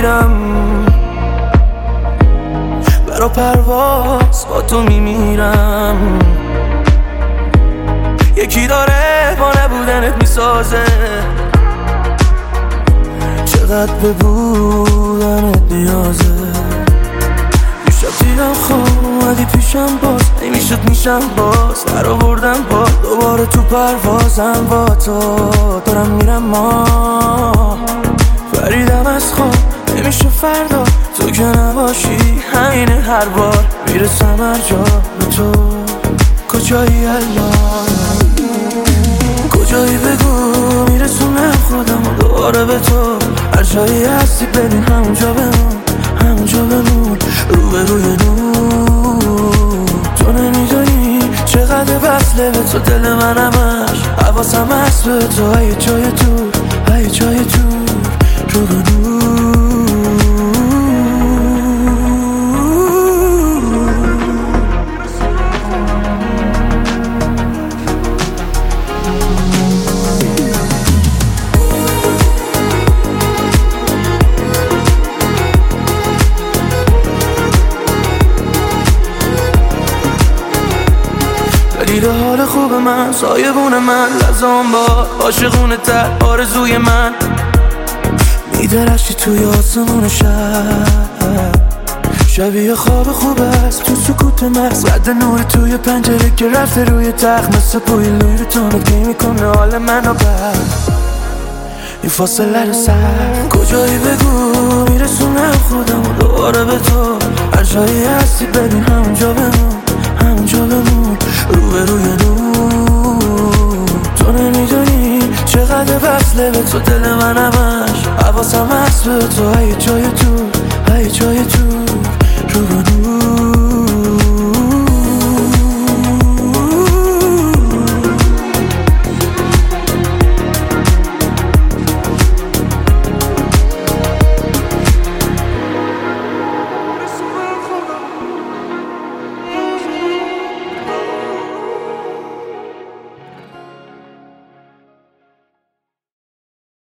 میگیرم، برا پرواز با تو میمیرم. یکی داره با نبودنت میسازه، چقدر به بودنت نیازه. میشب دیدم خواب اومدی پیشم، باز نمیشد میشم باز در آوردم با دوباره تو پروازم با تو دارم میرم. ما فریدم از خواب نمیشه فردا تو که نباشی، همینه هر بار میرسم هر جا به تو. کجایی الان، کجایی بگو، میرسونم خودم دوباره به تو. هر جایی هستی ببین همونجا بمون، همونجا بمون رو به روی نور. تو نمیدونی چقدر وصله به تو دل من همش، حواسم هست به تو، ای جای دور، ای جای دور رو به نور. دیده حال خوب من، سایبون من، لزام با عاشقونه تر آرزوی من. میدرشتی توی آسمون شب، شبیه خواب خوب است تو سکوت مغز. رد نور توی پنجره که رفته روی تخت، مثل بوی لوی رو تونت که میکنه حال منو بر. این فاصله رو سر کجایی بگو، میرسونم خودم دوباره به تو. هر جایی هستی ببین همونجا بمون، همونجا بمون رو به روی نور. تو نمیدونی چقدر وصله به تو دل من همش، حواسم هست به تو، ای جای دور، ای جای دور رو به نور.